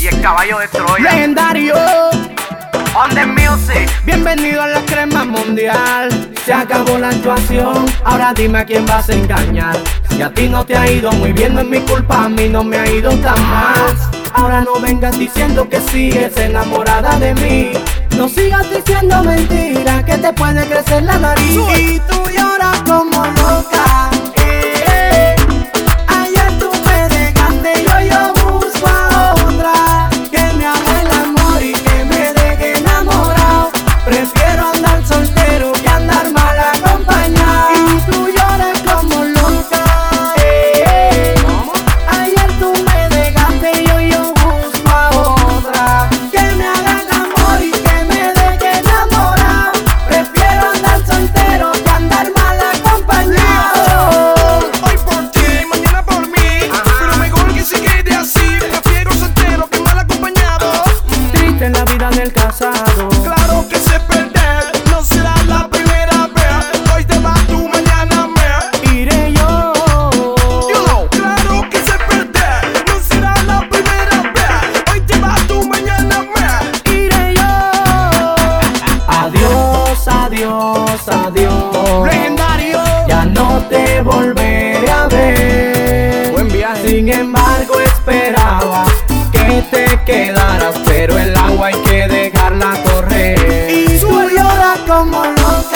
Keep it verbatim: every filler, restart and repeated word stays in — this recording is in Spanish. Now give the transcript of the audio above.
y el caballo de Troya. Legendario. On the music. Bienvenido a la crema mundial. Se acabó la actuación, ahora dime a quién vas a engañar. Si a ti no te ha ido muy bien, no es mi culpa, a mí no me ha ido tan mal. Ahora no vengas diciendo que sigues enamorada de mí. No sigas diciendo mentiras, que te puede crecer la nariz. Y tú lloras como loca. eh, eh. Ayer tú me dejaste y hoy yo busco a otra que me haga el amor y que me deje enamorado. Prefiero andar soltero que andar mal acompañado. Y tú lloras como loca. eh, eh. Ayer tú me dejaste y hoy yo busco a otra que me haga el amor y que me deje enamorado. Prefiero andar soltero que andar mal acompañado. Hoy por ti, mañana por mí. Pero mejor que se quede así. Prefiero soltero que mal acompañado. Triste en la vida del casado. Claro que sé perder, no será la primera vez. Hoy te vas tú, mañana me Iré yo. You know. Claro que sé perder, no será la primera vez. Hoy te vas tú, mañana me Iré yo. Adiós, adiós, adiós. Legendario. Ya no te volveré a ver. Buen viaje. Sin embargo esperaba que te quedaras, pero el agua hay que dejarla correr. Y tú lloras como loca.